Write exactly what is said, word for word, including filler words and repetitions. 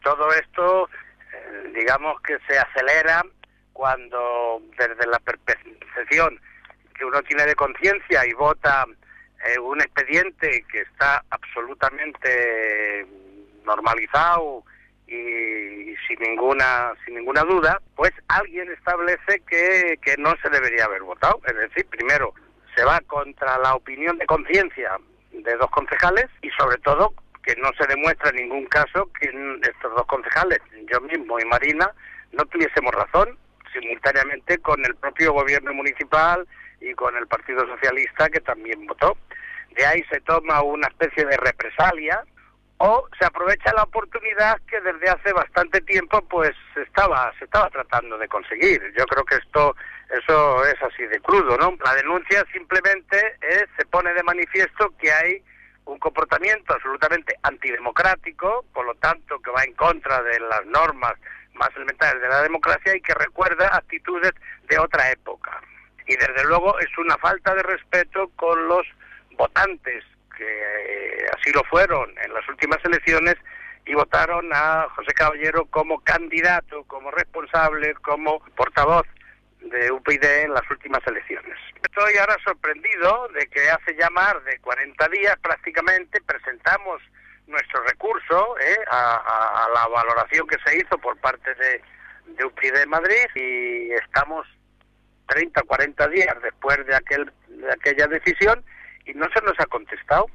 todo esto, eh, digamos que se acelera cuando desde la percepción que uno tiene de conciencia y vota eh, un expediente que está absolutamente normalizado y sin ninguna sin ninguna duda, pues alguien establece que, que no se debería haber votado. Es decir, primero se va contra la opinión de conciencia de dos concejales y sobre todo que no se demuestra en ningún caso que estos dos concejales, yo mismo y Marina, no tuviésemos razón, simultáneamente con el propio gobierno municipal y con el Partido Socialista, que también votó. De ahí se toma una especie de represalia o se aprovecha la oportunidad que desde hace bastante tiempo pues se estaba se estaba tratando de conseguir. Yo creo que esto eso es así de crudo, ¿no? La denuncia simplemente es, se pone de manifiesto que hay un comportamiento absolutamente antidemocrático, por lo tanto que va en contra de las normas más elementales de la democracia y que recuerda actitudes de otra época. Y desde luego es una falta de respeto con los votantes que así lo fueron en las últimas elecciones y votaron a José Caballero como candidato, como responsable, como portavoz de U P Y en las últimas elecciones. Estoy ahora sorprendido de que hace ya más de cuarenta días prácticamente presentamos nuestro recurso eh, a, a, a la valoración que se hizo por parte de, de U P Y de Madrid y estamos treinta, cuarenta días después de aquel de aquella decisión y no se nos ha contestado.